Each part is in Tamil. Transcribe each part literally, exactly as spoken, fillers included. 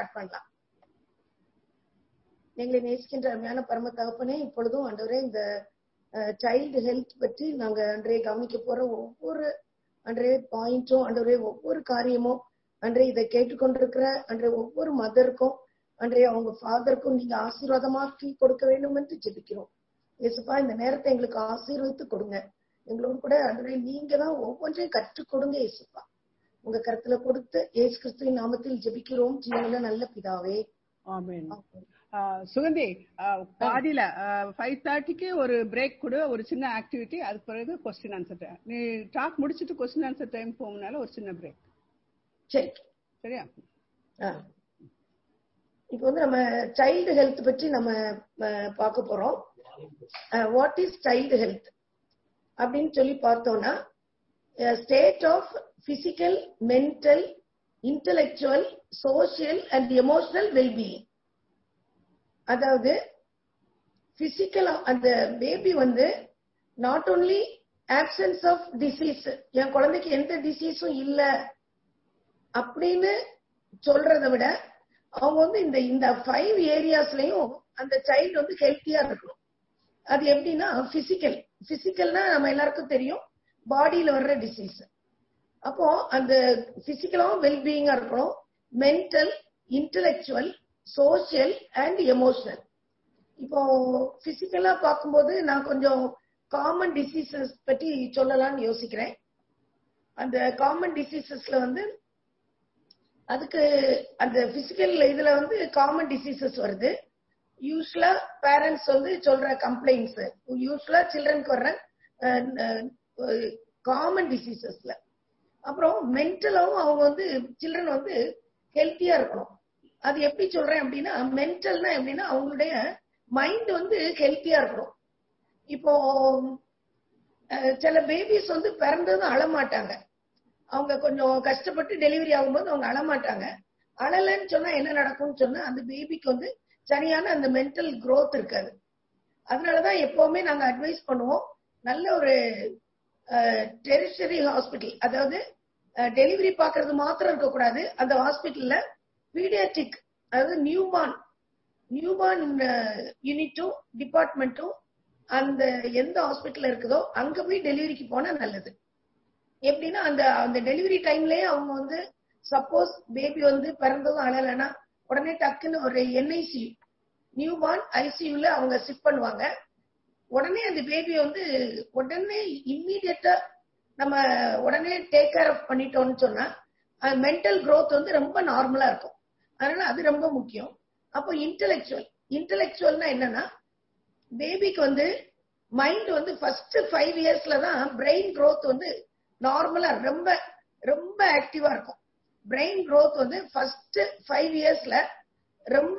ஸ்டார்ட் பண்ணலாம். எங்களை நேசிக்கின்ற அருமையான பரம தகப்பனே, இப்பொழுதும் ஆண்டவரே இந்த சைல்டு ஹெல்த் பற்றி நாங்க அன்றைய கவனிக்க போற ஒவ்வொரு அன்றைய பாயிண்டும் ஆண்டவரே ஒவ்வொரு காரியமும் அன்றைய இதை கேட்டுக்கொண்டிருக்கிற அன்றைய ஒவ்வொரு மதருக்கும் அன்றைய அவங்க ஃபாதருக்கும் நீங்க ஆசீர்வாதமாக்கி கொடுக்க வேண்டும் என்று ஜெபிக்கிறோம். இயேசுப்பா, இந்த நேரத்தை எங்களுக்கு ஆசீர்வதித்து கொடுங்க. எங்களோடு கூட அன்றைய நீங்க தான் ஒவ்வொன்றையும் கற்றுக் கொடுங்க. இயேசுப்பா, உங்க கருத்துல கொடுத்து இயேசு கிறிஸ்துவின் நாமத்தில் ஜெபிக்கிறோம் ஜீவனுள்ள நல்ல பிதாவே, ஆமென். சுகந்தி, பாதியில ஃபைவ் தேர்ட்டிக்கு ஒரு பிரேக் கொடு, ஒரு சின்ன ஆக்டிவிட்டி, அதுக்கு பிறகு கொஸ்டின் ஆன்சர் டைம். நீ டாக் முடிச்சுட்டு கொஸ்டின் ஆன்சர் டைம் போகனால ஒரு சின்ன பிரேக். சரி, சரியா? இப்போ வந்து நம்ம சைல்டு ஹெல்த் பற்றி நம்ம பார்க்க போறோம். வாட் இஸ் சைல்டு ஹெல்த் அப்படின்னு சொல்லி பார்த்தோம்னா, state of physical, mental, intellectual, social and emotional wellbeing. அதாவது பிசிக்கல், அந்த பேபி வந்து not only absence of disease, என் குழந்தைக்கு எந்த டிசீஸும் இல்ல அப்படின்னு சொல்றதை விட அவங்க வந்து இந்த இந்த ஃபைவ் ஏரியாஸ்லயும் அந்த சைல்டு வந்து ஹெல்த்தியா இருக்கணும். அது எப்படின்னா, பிசிக்கல் பிசிக்கல்னா நம்ம எல்லாருக்கும் தெரியும், பாடியில வர்ற டிசீஸ். அப்போ அந்த பிசிக்கலாவும் வெல்பீயிங்கா இருக்கணும். Mental, intellectual, social and emotional. இப்போ பிசிக்கலா பார்க்கும்போது நான் கொஞ்சம் காமன் டிசீசஸ் பற்றி சொல்லலாம்னு யோசிக்கிறேன். அந்த காமன் டிசீசஸ்ல வந்து அதுக்கு அந்த பிசிக்கல் இதுல வந்து காமன் டிசீசஸ் வருது. யூஸ்வலா பேரண்ட்ஸ் வந்து சொல்ற கம்ப்ளைண்ட்ஸ், யூஸ்வலா சில்ட்ரனுக்கு வர்ற காமன் டிசீசஸ்ல. அப்புறம் மென்டலாவும் அவங்க வந்து சில்ட்ரன் வந்து ஹெல்த்தியா இருக்கணும். அது எப்படி சொல்றேன் அப்படின்னா, மென்டல்னா எப்படின்னா அவங்களுடைய மைண்ட் வந்து ஹெல்த்தியா இருக்கணும். இப்போ சில பேபிஸ் வந்து பிறந்ததும் அழமாட்டாங்க. அவங்க கொஞ்சம் கஷ்டப்பட்டு டெலிவரி ஆகும்போது அவங்க அழமாட்டாங்க. அழலன்னு சொன்னா என்ன நடக்கும்னு சொன்னா, அந்த பேபிக்கு வந்து சரியான அந்த மென்டல் growth இருக்காது. அதனாலதான் எப்பவுமே நாங்க அட்வைஸ் பண்ணுவோம், நல்ல ஒரு டெரிஷரி ஹாஸ்பிட்டல், அதாவது டெலிவரி பாக்குறது மாத்திரம் இருக்கக்கூடாது, அந்த ஹாஸ்பிட்டல்ல பீடியாட்ரிக், அதாவது நியூபார்ன் நியூபார்ன் யூனிட்டும் டிபார்ட்மெண்ட்டும் அந்த எந்த ஹாஸ்பிட்டல் இருக்குதோ அங்க போய் டெலிவரிக்கு போனா நல்லது. எப்படின்னா அந்த அந்த டெலிவரி டைம்லயே அவங்க வந்து சப்போஸ் பேபி வந்து பிறந்ததும் அழலைன்னா உடனே டக்குன்னு ஒரு என்ஐசியூ, நியூபார்ன் ஐசியூல அவங்க ஷிஃப்ட் பண்ணுவாங்க. உடனே அந்த பேபி வந்து உடனே இம்மீடியட்டா நம்ம உடனே டேக் கேர் ஆஃப் பண்ணிட்டோம்னு சொன்னா மென்டல் growth வந்து ரொம்ப நார்மலா இருக்கும். அதனால அது ரொம்ப முக்கியம். அப்போ இன்டெலெக்சுவல் இன்டெலெக்சுவல்னா என்னன்னா, பேபிக்கு வந்து மைண்ட் வந்து ஃபர்ஸ்ட் ஃபைவ் இயர்ஸ்ல தான் பிரெயின் growth வந்து நார்மலா ரொம்ப ரொம்ப ஆக்டிவா இருக்கும். பிரெயின் growth வந்து ஃபர்ஸ்ட் ஃபைவ் இயர்ஸ்ல ரொம்ப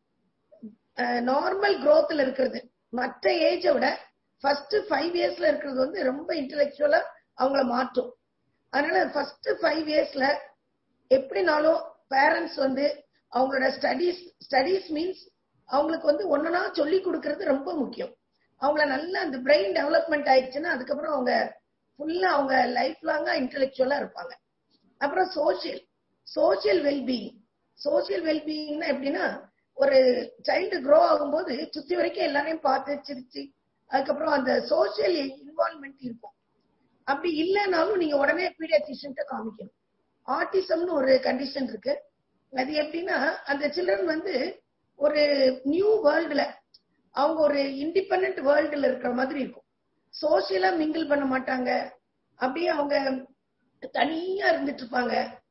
நார்மல் growthல இருக்கிறது. மற்ற ஏஜை விட ஃபர்ஸ்ட் ஃபைவ் இயர்ஸ்ல இருக்கிறது வந்து ரொம்ப இன்டெலெக்சுவலா அவங்கள மாற்றும். அதனால ஃபர்ஸ்ட் ஃபைவ் இயர்ஸ்ல எப்படினாலும் பேரண்ட்ஸ் வந்து அவங்களோட ஸ்டடீஸ் ஸ்டடீஸ் மீன்ஸ் அவங்களுக்கு வந்து ஒன்னொன்னா சொல்லி கொடுக்கறது ரொம்ப முக்கியம். அவங்கள நல்லா அந்த பிரெயின் டெவலப்மெண்ட் ஆயிடுச்சுன்னா அதுக்கப்புறம் அவங்க ஃபுல்லா அவங்க லைஃப் லாங்கா இன்டெலெக்சுவலா இருப்பாங்க. அப்புறம் சோசியல் சோசியல் வெல்பீயிங் சோசியல் வெல்பீயிங்னா எப்படின்னா, ஒரு சைல்டு க்ரோ ஆகும்போது சுத்தி வரைக்கும் எல்லாரையும் பார்த்து சிரிச்சு அதுக்கப்புறம் அந்த சோசியல் இன்வால்வ்மெண்ட் இருக்கும். அப்படி இல்லைனாலும் நீங்க உடனே பீடியாட்ரிஷியன்ட்ட காமிக்கணும். ஆட்டிசம்னு ஒரு கண்டிஷன் இருக்கு. அது எப்படின்னா, அந்த சில்ட்ரன் வந்து ஒரு நியூ வேர்ல்டுல அவங்க ஒரு இண்டிபெண்டன்ட் வேர்ல்டுல இருக்கிற மாதிரி இருக்கும். சோசியலா மிங்கிள் பண்ண மாட்டாங்க, அப்படியே அவங்க தனியா இருந்துட்டு இருப்பாங்க.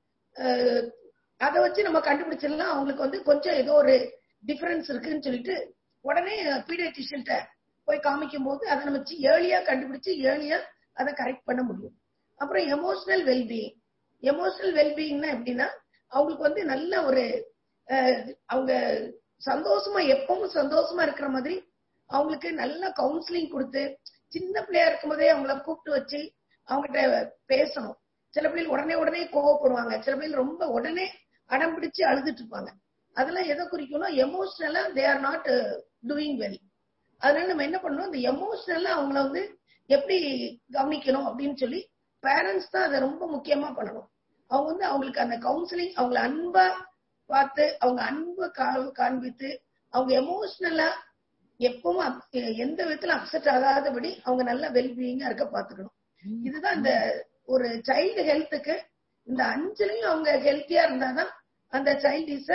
அதை வச்சு நம்ம கண்டுபிடிச்சிடலாம் அவங்களுக்கு வந்து கொஞ்சம் ஏதோ ஒரு டிஃபரன்ஸ் இருக்குன்னு சொல்லிட்டு உடனே பீடியாட்ரிஷியன்ட்ட போய் காமிக்கும் போது அதை நம்ம ஏர்லியா கண்டுபிடிச்சு ஏர்லியா அதை கரெக்ட் பண்ண முடியும். அப்புறம் எமோஷனல் வெல்பீயிங் எமோஷனல் வெல்பீயிங்னா எப்படின்னா, அவங்களுக்கு வந்து நல்ல ஒரு அவங்க சந்தோஷமா எப்பவும் சந்தோஷமா இருக்கிற மாதிரி அவங்களுக்கு நல்ல கவுன்சிலிங் கொடுத்து சின்ன பிள்ளையா இருக்கும் போதே அவங்கள கூப்பிட்டு வச்சு அவங்ககிட்ட பேசணும். சில பிள்ளைகள் உடனே உடனே கோவப்படுவாங்க, சில பிள்ளைகள் ரொம்ப உடனே அடம் பிடிச்சு அழுதுட்டு இருப்பாங்க. அதெல்லாம் எதை குறிக்கும்னா, எமோஷனலா they are not doing well. அதனால நம்ம என்ன பண்ணணும், இந்த எமோஷனலா அவங்கள வந்து எப்படி கவனிக்கணும் அப்படின்னு சொல்லி பேரண்ட்ஸ் தான் அதை ரொம்ப முக்கியமா பண்ணணும். அவங்க வந்து அவங்களுக்கு அந்த கவுன்சிலிங் அவங்களை அன்பா பார்த்து அவங்க அன்பு காண்பித்து அவங்க எமோஷனலா எப்பவும் எந்த விதத்துல அப்செட் ஆகாதபடி அவங்க நல்ல வெல்பீயிங்கா இருக்க பாத்துக்கணும். இதுதான் இந்த ஒரு சைல்டு ஹெல்த்துக்கு. இந்த அஞ்சுலயும் அவங்க ஹெல்த்தியா இருந்தாதான் அந்த child is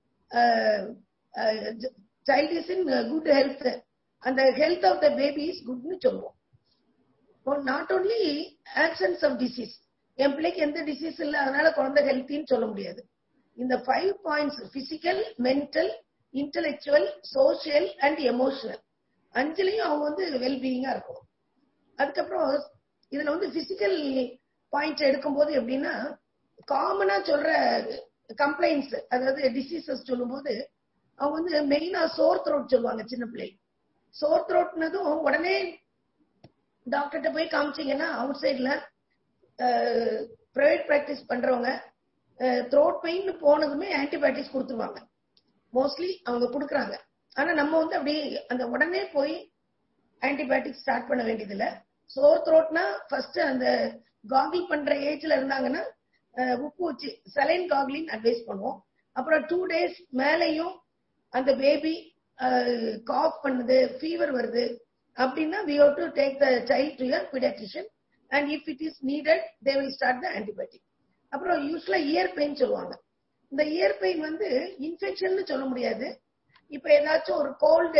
child is in good health. அந்த health of the baby is குட்னு சொல்லுவோம். Not only absence of disease. என் பிள்ளைக்கு எந்த டிசீஸ் இல்லை அதனால குழந்தை ஹெல்த்தின்னு சொல்ல முடியாது. இந்த five points physical, mental, intellectual, social and emotional அஞ்சுலயும் அவங்க வந்து வெல்பீயிங்கா இருக்கணும். அதுக்கப்புறம் இதுல வந்து பிசிக்கல் பாயிண்ட் எடுக்கும்போது எப்படின்னா காமனா சொல்ற கம்ப்ளைண்ட்ஸ் அதாவது டிசீசஸ் சொல்லும் போது அவங்க வந்து மெயினா சோர் த்ரோட் சொல்லுவாங்க. சின்ன பிள்ளை சோர் த்ரோட்னதும் உடனே டாக்டர்கிட்ட போய் காமிச்சிங்கன்னா அவுட் சைட்ல பிரைவேட் பிராக்டிஸ் பண்றவங்க த்ரோட் பெயின் போனதுமே ஆன்டிபயோட்டிக்ஸ் கொடுத்துருவாங்க. மோஸ்ட்லி அவங்க கொடுக்குறாங்க. ஆனா நம்ம வந்து அப்படி அந்த உடனே போய் ஆன்டிபயோட்டிக் ஸ்டார்ட் பண்ண வேண்டியது இல்ல. சோர் த்ரோட்னா ஃபர்ஸ்ட் அந்த காகிள் பண்ற ஏஜ்ல இருந்தாங்கன்னா உப்பு வச்சு சலைன் காகிளின் அட்வைஸ் பண்ணுவோம். அப்புறம் டூ டேஸ் மேலையும் அந்த பேபி காஃப் பண்ணுது, ஃபீவர் வருது அப்படின்னா we have to take the child to your pediatrician and if it is needed they will start the antibiotic. அப்புறம் யூஸ்வலா இயர் பெயின் சொல்லுவாங்க. இந்த இயர் பெயின் வந்து இன்ஃபெக்ஷன் சொல்ல முடியாது. இப்ப ஏதாச்சும் ஒரு கோல்டு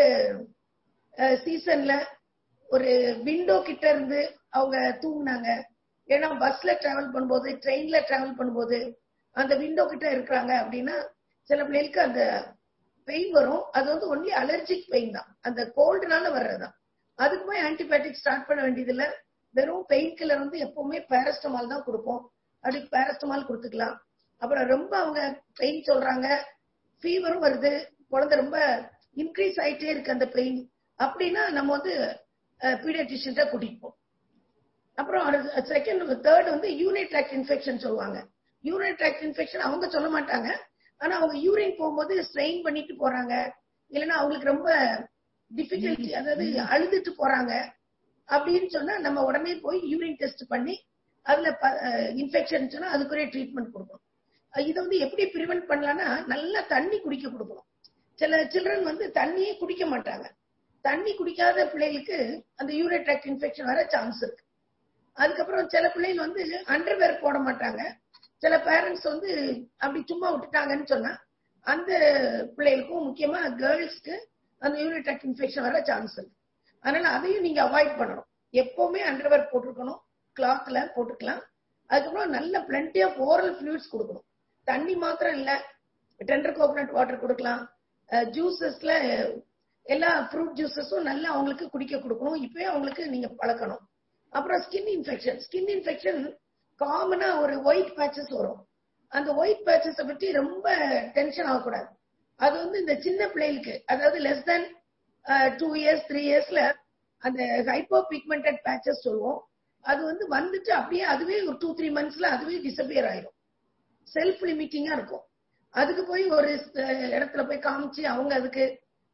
சீசன்ல ஒரு விண்டோ கிட்ட இருந்து அவங்க தூங்குனாங்க, ஏன்னா பஸ்ல டிராவல் பண்ணும்போது ட்ரெயின்ல டிராவல் பண்ணும்போது அந்த விண்டோ கிட்ட இருக்கிறாங்க அப்படின்னா சில பிள்ளைகளுக்கு அந்த பெயின் வரும். அது வந்து ஒன்லி அலர்ஜிக் பெயின் தான், அந்த கோல்டுனால வர்றதுதான். அதுக்கு போய் ஆன்டிபயோட்டிக் ஸ்டார்ட் பண்ண வேண்டியது இல்லை. வெறும் பெயின் கில்லர் வந்து எப்பவுமே பேரஸ்டமால் தான் கொடுப்போம். அதுக்கு பேரஸ்டமால் கொடுத்துக்கலாம். அப்புறம் ரொம்ப அவங்க பெயின் சொல்றாங்க, ஃபீவரும் வருது, குழந்தை ரொம்ப இன்க்ரீஸ் ஆயிட்டே இருக்கு அந்த பெயின் அப்படின்னா நம்ம வந்து பீடியாட்ரிஷியன் தான் கூட்டிட்டு போவோம். அப்புறம் செகண்ட் தேர்ட் வந்து யூரின் ட்ராக்ட் இன்ஃபெக்ஷன் சொல்லுவாங்க. யூரின் ட்ராக்ட் இன்ஃபெக்ஷன் அவங்க சொல்ல மாட்டாங்க. ஆனா அவங்க யூரின் போகும்போது ஸ்ட்ரெயின் பண்ணிட்டு போறாங்க, இல்லைன்னா அவங்களுக்கு ரொம்ப டிஃபிகல்ட்டி அதாவது அழுதுட்டு போறாங்க அப்படின்னு சொன்னா நம்ம உடனே போய் யூரின் டெஸ்ட் பண்ணி அதுல இன்ஃபெக்ஷன் சொன்னா அதுக்குரிய ட்ரீட்மெண்ட் கொடுக்கணும். இதை வந்து எப்படி பிரிவென்ட் பண்ணலாம்னா நல்லா தண்ணி குடிக்க கொடுக்கணும். சில சில்ட்ரன் வந்து தண்ணியே குடிக்க மாட்டாங்க. தண்ணி குடிக்காத பிள்ளைகளுக்கு அந்த யூரின் ட்ராக்ட் இன்ஃபெக்ஷன் வர சான்ஸ் இருக்கு. அதுக்கப்புறம் சில பிள்ளைகள் வந்து அண்டர்வேர் போட மாட்டாங்க. சில பேரண்ட்ஸ் வந்து அப்படி சும்மா விட்டுட்டாங்கன்னு சொன்னா அந்த பிள்ளைகளுக்கும் முக்கியமா கேர்ள்ஸ்க்கு அந்த யூரின் ட்ராக்ட் இன்ஃபெக்ஷன் வர சான்ஸ் இருக்கு. அதனால அதையும் நீங்க அவாய்ட் பண்ணணும். எப்பவுமே அண்டர்வேர் போட்டிருக்கணும், கிளாத்ல போட்டுக்கலாம். அதுக்கப்புறம் நல்ல பிளென்டி ஆஃப் ஓரல் ஃப்ளூயிட்ஸ் கொடுக்கணும். தண்ணி மாத்திரம் இல்ல, டெண்டர் கோகனட் வாட்டர் கொடுக்கலாம். ஜூசஸ்ல எல்லா ஃப்ரூட் ஜூசஸும் நல்லா அவங்களுக்கு குடிக்க கொடுக்கணும். இப்பவே அவங்களுக்கு நீங்க பழக்கணும். அப்புறம் ஸ்கின் இன்ஃபெக்ஷன் ஸ்கின் இன்ஃபெக்ஷன் காமனா ஒரு ஒயிட் பேச்சஸ் வரும். அந்த ஒயிட் பேச்சஸ் பற்றி ரொம்ப டென்ஷன் ஆகக்கூடாது. அது வந்து இந்த சின்ன பிள்ளைகளுக்கு அதாவது less than two years three இயர்ஸ்ல அந்த ஹைப்போ பிக்மெண்டட் பேச்சஸ் சொல்லுவோம். அது வந்து வந்துட்டு அப்படியே அதுவே ஒரு டூ த்ரீ மந்த்ஸ்ல அதுவே டிசப்பியர் ஆயிடும். செல்ஃப் லிமிட்டிங்கா இருக்கும். அதுக்கு போய் ஒரு இடத்துல போய் காமிச்சு அவங்க அதுக்கு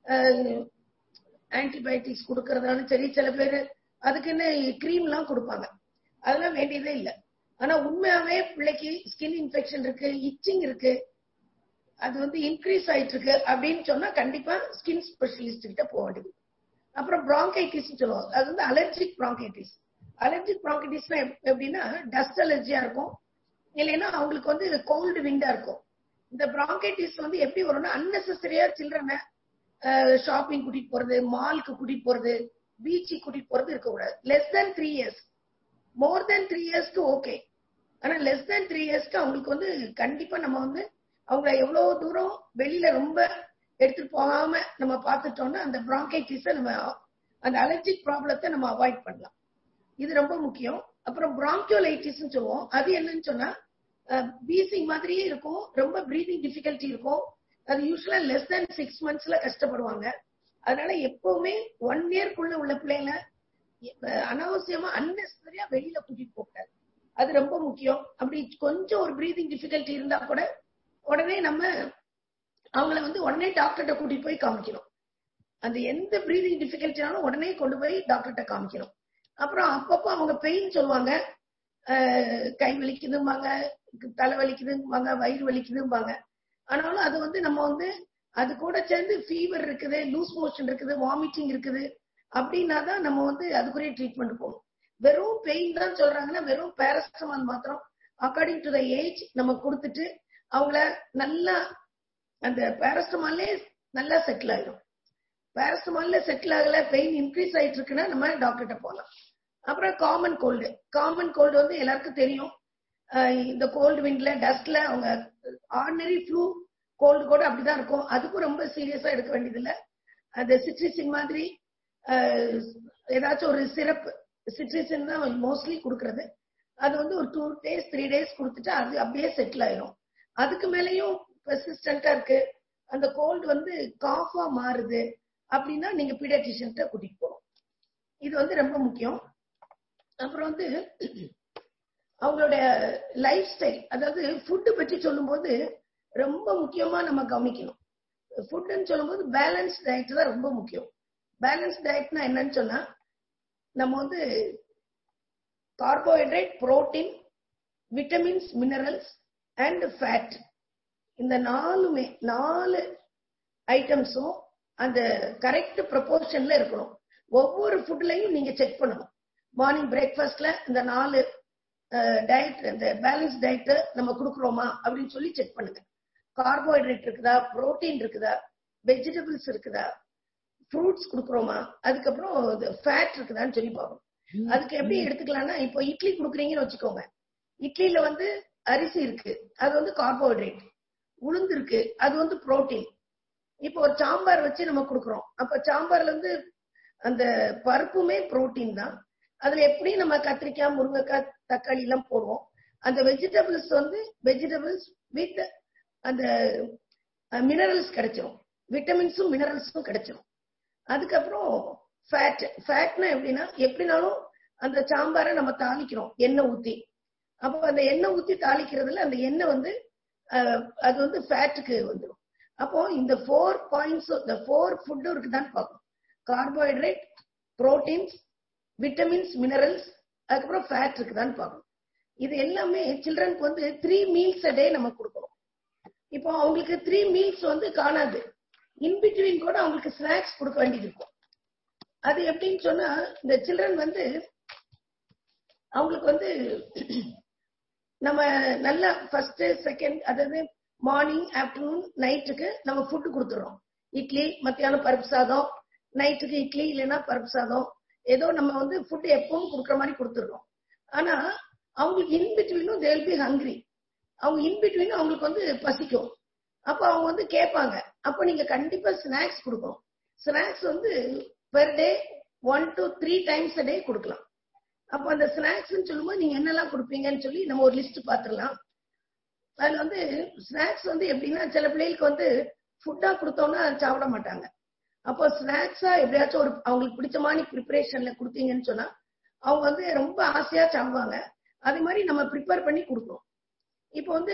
ஆன்டிபயோட்டிக்ஸ் கொடுக்கறதாலும் சரி, சில பேர் அதுக்குன்னு கிரீம் எல்லாம் கொடுப்பாங்க. அதெல்லாம் வேண்டியதே இல்லை. ஆனா உண்மையாவே பிள்ளைக்கு ஸ்கின் இன்ஃபெக்ஷன் இருக்கு, இச்சிங் இருக்கு, அது வந்து இன்க்ரீஸ் ஆயிட்டு இருக்கு அப்படின்னு சொன்னா கண்டிப்பா ஸ்கின் ஸ்பெஷலிஸ்ட் கிட்ட போக வேண்டியது. அப்புறம் பிராங்கைட்டிஸ் சொல்லுவோம். அது வந்து அலர்ஜிக் பிராங்கைட்டிஸ். அலர்ஜிக் பிராங்கைட்டிஸ்னா எப்படின்னா டஸ்ட் அலர்ஜியா இருக்கும், இல்லைன்னா அவங்களுக்கு வந்து கோல்டு விண்டா இருக்கும். இந்த பிராங்கைட்டிஸ் வந்து எப்படி வரும்னா அன்னெசரியா சில்ட்ரனை ஷாப்பிங் கூட்டிட்டு போறது, மாலுக்கு கூட்டிட்டு போறது, பீச்சு கூட்டிட்டு போறது இருக்கக்கூடாது. Less than three years more than three இயர்ஸ்க்கு ஓகே. ஆனா லெஸ் தென் த்ரீ இயர்ஸ்க்கு அவங்களுக்கு வந்து கண்டிப்பா நம்ம வந்து அவங்களை எவ்வளவு தூரம் வெளியில ரொம்ப எடுத்துட்டு போகாம நம்ம பார்த்துட்டோம்னா அந்த பிராங்கைட்டிஸ நம்ம அந்த அலர்ஜிக் ப்ராப்ளத்தை நம்ம அவாய்ட் பண்ணலாம். இது ரொம்ப முக்கியம். அப்புறம் பிராங்கியோலைட்டிஸ் சொல்லுவோம். அது என்னன்னு சொன்னா பீசிங் மாதிரியே இருக்கும், ரொம்ப பிரீதிங் டிஃபிகல்ட்டி இருக்கும். அது யூஸ்வலா லெஸ் தென் சிக்ஸ் மந்த்ஸ்ல கஷ்டப்படுவாங்க. அதனால எப்பவுமே ஒன் இயர்க்குள்ள உள்ள பிள்ளைங்களை அனாவசியமா அன்னெசரியா வெளியில கூட்டிட்டு போட்டாரு. அது ரொம்ப முக்கியம். அப்படி கொஞ்சம் ஒரு பிரீதிங் டிஃபிகல்ட்டி இருந்தா கூட உடனே நம்ம அவங்கள வந்து உடனே டாக்டர்கிட்ட கூட்டிட்டு போய் காமிக்கணும். அந்த எந்த பிரீதிங் டிஃபிகல்ட்டினாலும் உடனே கொண்டு போய் டாக்டர்கிட்ட காமிக்கணும். அப்புறம் அப்பப்போ அவங்க பெயின் சொல்லுவாங்க, கை வலிக்குதும்பாங்க, தலை வலிக்குதும்பாங்க, வயிறு வலிக்குதும்பாங்க. ஆனாலும் அது வந்து நம்ம வந்து அது கூட சேர்ந்து ஃபீவர் இருக்குது, லூஸ் மோஷன் இருக்குது, வாமிட்டிங் இருக்குது அப்படின்னா தான் நம்ம வந்து அதுக்குரிய ட்ரீட்மெண்ட் போகணும். வெறும் பெயின் தான் சொல்றாங்கன்னா வெறும் பேராசிட்டமால் மாத்திரம் அக்கார்டிங் டு த ஏஜ் நம்ம கொடுத்துட்டு அவங்கள நல்லா அந்த பேராசிட்டமாலே நல்லா செட்டில் ஆயிடும். பேராசிட்டமால்ல செட்டில் ஆகல, பெயின் இன்க்ரீஸ் ஆயிட்டு இருக்குன்னா நம்ம டாக்டர்கிட்ட போகலாம். அப்புறம் காமன் கோல்டு. காமன் கோல்டு வந்து எல்லாருக்கும் தெரியும். இந்த கோல்டு விண்ட்ல டஸ்ட்ல அவங்க ஆர்டினரி ஃப்ளூ கோல்டு கூட அப்படிதான் இருக்கும். அதுக்கும் ரொம்ப சீரியஸா எடுக்க வேண்டியது இல்லை. அந்த சிட்ரிசின் மாதிரி ஏதாச்சும் ஒரு சிரப், சிட்ரிசின் தான் மோஸ்ட்லி கொடுக்கறது. அது வந்து ஒரு டூ டேஸ் த்ரீ டேஸ் கொடுத்துட்டு அது அப்படியே செட்டில் ஆயிரும். அதுக்கு மேலேயும் பெர்சிஸ்டன்டா இருக்கு, அந்த கோல்டு வந்து காஃபா மாறுது அப்படின்னா நீங்க பீடியாட்ரிஷியன் கூட்டிட்டு போகணும். இது வந்து ரொம்ப முக்கியம். அப்புறம் வந்து அவங்களுடைய லைஃப் ஸ்டைல், அதாவது ஃபுட்டு பற்றி சொல்லும் போது ரொம்ப முக்கியமா நம்ம கவனிக்கணும். ஃபுட்னு சொல்லும் போது பேலன்ஸ் டயட் தான் ரொம்ப முக்கியம். பேலன்ஸ் டயட்னா என்னன்னு சொன்னா நம்ம வந்து carbohydrate, protein, vitamins, minerals and fat, இந்த நாலுமே நாலு ஐட்டம்ஸும் அந்த கரெக்ட் ப்ரொபோர்ஷன்ல இருக்கணும். ஒவ்வொரு ஃபுட்லையும் நீங்க செக் பண்ணணும். மார்னிங் பிரேக்ஃபாஸ்ட்ல இந்த நாலு டயட், இந்த பேலன்ஸ் டயட் நம்ம கொடுக்குறோமா அப்படின்னு சொல்லி செக் பண்ணுங்க. கார்போஹைட்ரேட் இருக்குதா, புரோட்டீன் இருக்குதா, வெஜிடபிள்ஸ் இருக்குதா, ஃப்ரூட்ஸ் கொடுக்குறோமா, அதுக்கப்புறம் ஃபேட் இருக்குதான்னு சொல்லி பார்க்கணும். அதுக்கு எப்படி எடுத்துக்கலாம்னா, இப்போ இட்லி கொடுக்குறீங்கன்னு வச்சுக்கோங்க. இட்லியில வந்து அரிசி இருக்கு, அது வந்து கார்போஹைட்ரேட். உளுந்து இருக்கு, அது வந்து புரோட்டீன். இப்போ ஒரு சாம்பார் வச்சு நம்ம கொடுக்குறோம், அப்ப சாம்பார்ல வந்து அந்த பருப்புமே புரோட்டீன் தான். அதுல எப்படி நம்ம கத்திரிக்காய், முருங்கைக்காய், தக்காளி எல்லாம் போடுவோம். அந்த வெஜிடபிள்ஸ் வந்து வெஜிடபிள்ஸ் வித் அந்த மினரல்ஸ் கிடைச்சிடும், விட்டமின்ஸும் மினரல்ஸும் கிடைச்சிடும். அதுக்கப்புறம் ஃபேட். ஃபேட்னா எப்படின்னா, எப்படினாலும் அந்த சாம்பாரை நம்ம தாளிக்கிறோம் எண்ணெய் ஊத்தி. அப்போ அந்த எண்ணெய் ஊத்தி தாளிக்கிறதுல அந்த எண்ணெய் வந்து அது வந்து ஃபேட்டுக்கு வந்துடும். அப்போ இந்த ஃபோர் பாயிண்ட்ஸ், இந்த ஃபோர் ஃபுட்டும் இருக்குதான்னு பார்க்கணும். கார்போஹைட்ரேட், புரோட்டீன்ஸ், விட்டமின்ஸ், மினரல்ஸ், அதுக்கப்புறம் ஃபேட் இருக்குதான்னு பார்க்கணும். இது எல்லாமே சில்ட்ரனுக்கு வந்து த்ரீ மீல்ஸ் அ டே நம்ம கொடுக்கணும். இப்போ அவங்களுக்கு த்ரீ மீல்ஸ் வந்து காணாது, இன்பிட்வீன் கூட அவங்களுக்கு ஸ்நாக்ஸ் கொடுக்க வேண்டியது இருக்கும். அது எப்படின்னு சொன்னா, இந்த சில்ட்ரன் வந்து அவங்களுக்கு வந்து நம்ம நல்லா ஃபர்ஸ்ட் செகண்ட், அதாவது மார்னிங், ஆஃப்டர்நூன், நைட்டுக்கு நம்ம ஃபுட்டு கொடுத்துறோம். இட்லி, மத்தியானம் பருப்பு சாதம், நைட்டுக்கு இட்லி இல்லைன்னா பருப்பு சாதம், ஏதோ நம்ம வந்து ஃபுட் எப்பவும் கொடுக்குற மாதிரி கொடுத்துடுறோம். ஆனா அவங்களுக்கு இன்பிட்வீனும் தே வில் பி ஹங்கிரி. அவங்க இன்பிட்வீனும் அவங்களுக்கு வந்து பசிக்கும். அப்போ அவங்க வந்து கேட்பாங்க. அப்போ நீங்க கண்டிப்பா ஸ்நாக்ஸ் கொடுக்கணும். ஸ்நாக்ஸ் வந்து per day one to three times a day கொடுக்கலாம். அப்போ அந்த ஸ்நாக்ஸ் சொல்லும்போது நீங்க என்னெல்லாம் கொடுப்பீங்கன்னு சொல்லி நம்ம ஒரு லிஸ்ட் பாத்துடலாம். அதுல வந்து ஸ்நாக்ஸ் வந்து எப்படின்னா, சில பிள்ளைகளுக்கு வந்து ஃபுட்டா கொடுத்தோம்னா சாப்பிட மாட்டாங்க. அப்போ ஸ்நாக்ஸா எப்படியாச்சும் ஒரு அவங்களுக்கு பிடிச்ச மாதிரி ப்ரிப்பரேஷன்ல கொடுத்தீங்கன்னு சொன்னா அவங்க வந்து ரொம்ப ஆசையா சாப்பிடுவாங்க. அதே மாதிரி நம்ம ப்ரிப்பேர் பண்ணி கொடுக்கணும். இப்போ வந்து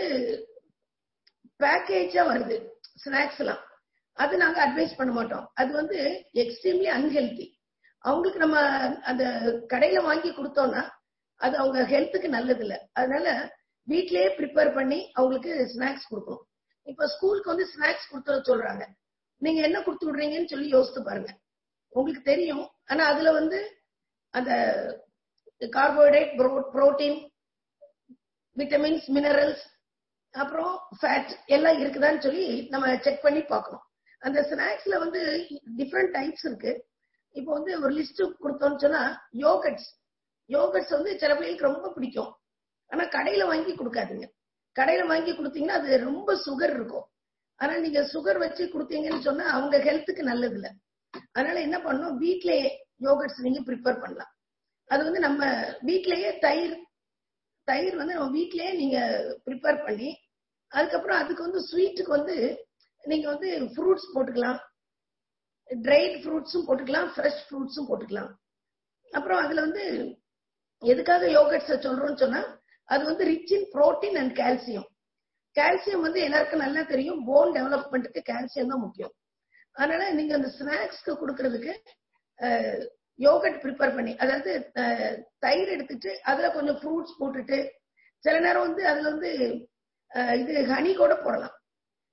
பேக்கேஜா வருது ஸ்நாக்ஸ் எல்லாம், அது நாங்க அட்வைஸ் பண்ண மாட்டோம். அது வந்து எக்ஸ்ட்ரீம்லி அன்ஹெல்தி. அவங்களுக்கு நம்ம அந்த கடையில வாங்கி கொடுத்தோம்னா அது அவங்க ஹெல்த்துக்கு நல்லது இல்லை. அதனால வீட்லயே ப்ரிப்பேர் பண்ணி அவங்களுக்கு ஸ்நாக்ஸ் கொடுக்கணும். இப்ப ஸ்கூலுக்கு வந்து ஸ்நாக்ஸ் கொடுத்து சொல்றாங்க, நீங்க என்ன கொடுத்து விடுறீங்கன்னு சொல்லி யோசித்து பாருங்க. உங்களுக்கு தெரியும், ஆனா அதுல வந்து அந்த கார்போஹைட்ரேட், புரோட்டீன், விட்டமின்ஸ், மினரல்ஸ், அப்புறம் ஃபேட் எல்லாம் இருக்குதான்னு சொல்லி நம்ம செக் பண்ணி பார்க்கணும். அந்த ஸ்நாக்ஸ்ல வந்து டிஃப்ரெண்ட் டைப்ஸ் இருக்கு. இப்போ வந்து ஒரு லிஸ்ட் கொடுத்தோம்னு சொன்னா, யோகட்ஸ் யோகட்ஸ் வந்து சில பிள்ளைகளுக்கு ரொம்ப பிடிக்கும். ஆனா கடையில வாங்கி கொடுக்காதீங்க. கடையில வாங்கி கொடுத்தீங்கன்னா அது ரொம்ப சுகர் இருக்கும். ஆனா நீங்க சுகர் வச்சு கொடுத்தீங்கன்னு சொன்னா அவங்க ஹெல்த்துக்கு நல்லது இல்லை. அதனால என்ன பண்ணணும், வீட்லயே யோகட்ஸ் நீங்க ப்ரிப்பேர் பண்ணலாம். அது வந்து நம்ம வீட்லயே தயிர் தயிர் வந்து நம்ம வீட்லயே நீங்க ப்ரிப்பேர் பண்ணி, அதுக்கப்புறம் அதுக்கு வந்து ஸ்வீட்டுக்கு வந்து நீங்க வந்து ஃப்ரூட்ஸ் போட்டுக்கலாம், ட்ரைட் ஃப்ரூட்ஸும் போட்டுக்கலாம், ஃப்ரெஷ் ஃப்ரூட்ஸும் போட்டுக்கலாம். அப்புறம் அதுல வந்து எதுக்காக யோகட்ஸ் சொல்றோம்னு சொன்னா, அது வந்து rich in protein and calcium. Calcium வந்து எல்லாருக்கும் நல்லா தெரியும், போன் டெவலப்மெண்ட்டுக்கு கால்சியம் தான் முக்கியம். அதனால நீங்க அந்த ஸ்நாக்ஸ்க்கு கொடுக்கறதுக்கு யோகட் ப்ரிப்பேர் பண்ணி, அதாவது தயிர் எடுத்துட்டு அதுல கொஞ்சம் ஃப்ரூட்ஸ் போட்டுட்டு, சில நேரம் வந்து அதுல வந்து இது ஹனி கூட போடலாம்.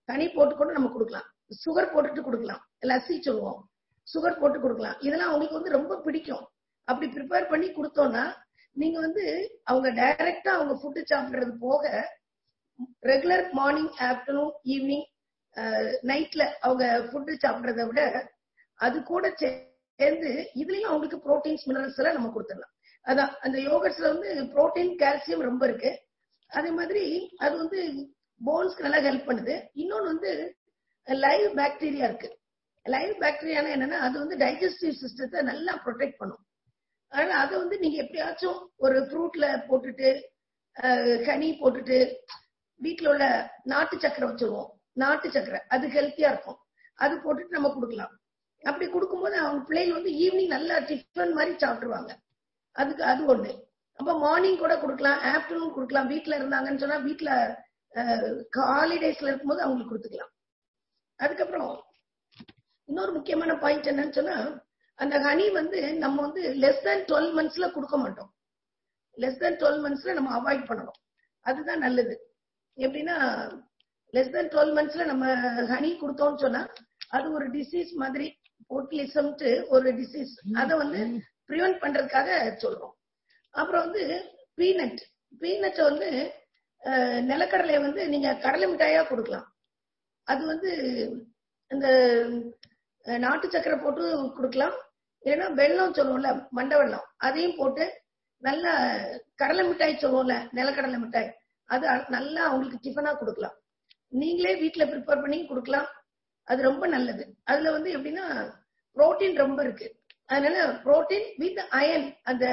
ஹனி போட்டு கூட நம்ம கொடுக்கலாம், சுகர் போட்டுட்டு கொடுக்கலாம், லஸ்ஸி சொல்லுவோம், சுகர் போட்டு கொடுக்கலாம். இதெல்லாம் அவங்களுக்கு வந்து ரொம்ப பிடிக்கும். அப்படி ப்ரிப்பேர் பண்ணி கொடுத்தோம்னா நீங்க வந்து அவங்க டைரக்டா அவங்க ஃபுட்டு சாப்பிடுறது போக ரெகுலர் மார்னிங், ஆஃப்டர்நூன், ஈவினிங், நைட்ல அவங்க ஃபுட்டு சாப்பிடுறத விட அது கூட சேர்ந்து இதுலயும் அவங்களுக்கு புரோட்டீன்ஸ், மினரல்ஸ் எல்லாம் நம்ம கொடுத்துடலாம். அதான் அந்த யோகர்ட்ஸ்ல வந்து புரோட்டீன், கால்சியம் ரொம்ப இருக்கு. அதே மாதிரி அது வந்து போன்ஸ்க்கு நல்லா ஹெல்ப் பண்ணுது. இன்னொன்னு வந்து லைவ் பாக்டீரியா இருக்கு. லைவ் பாக்டீரியானா என்னன்னா அது வந்து டைஜஸ்டிவ் சிஸ்டத்தை நல்லா ப்ரொடெக்ட் பண்ணும். அதனால அதை வந்து நீங்க எப்படியாச்சும் ஒரு ஃப்ரூட்ல போட்டுட்டு, ஹனி போட்டுட்டு, வீட்டுல உள்ள நாட்டு சக்கரை வச்சிருவோம், நாட்டு சக்கரை அது ஹெல்த்தியா இருக்கும், அது போட்டுட்டு நம்ம கொடுக்கலாம். அப்படி கொடுக்கும்போது அவங்க பிள்ளைங்க வந்து ஈவினிங் நல்லா டிஃபன் மாதிரி சாப்பிடுவாங்க. அதுக்கு அது ஒண்ணு. அப்ப மார்னிங் கூட கொடுக்கலாம், ஆஃப்டர்நூன் கொடுக்கலாம். வீட்டுல இருந்தாங்கன்னு சொன்னா வீட்டுல ஹாலிடேஸ்ல இருக்கும்போது அவங்களுக்கு கொடுத்துக்கலாம். அதுக்கப்புறம் இன்னொரு முக்கியமான பாயிண்ட் என்னன்னு சொன்னா அந்த ஹனி வந்து நம்ம வந்து லெஸ் தேன் டுவெல் மந்த்ஸ்ல கொடுக்க மாட்டோம். லெஸ் தேன் டுவெல் மந்த்ஸ்ல நம்ம அவாய்ட் பண்ணணும், அதுதான் நல்லது. எப்படின்னா லெஸ் தேன் டுவெல் மந்த்ஸ்ல நம்ம ஹனி கொடுத்தோம்னு சொன்னா அது ஒரு டிசீஸ் மாதிரி, போட்டிலிசம்ட்டு ஒரு டிசீஸ், அதை வந்து ப்ரிவென்ட் பண்றதுக்காக சொல்றோம். அப்புறம் வந்து பீனட், பீனட் வந்து நிலக்கடலை வந்து நீங்க கடலை மிட்டாயா கொடுக்கலாம். அது வந்து இந்த நாட்டு சக்கரை போட்டு கொடுக்கலாம், இல்லைன்னா வெள்ளம் சொல்லுவோம்ல, மண்டை வெள்ளம், அதையும் போட்டு நல்லா கடலை மிட்டாய் சொல்லுவோம்ல, நிலக்கடலை மிட்டாய், அது நல்லா அவங்களுக்கு டிஃபனா கொடுக்கலாம். நீங்களே வீட்டுல ப்ரிப்பேர் பண்ணி கொடுக்கலாம், அது ரொம்ப நல்லது. அதுல வந்து எப்படின்னா புரோட்டீன் ரொம்ப இருக்கு. அதனால புரோட்டீன் வித் அயன், அந்த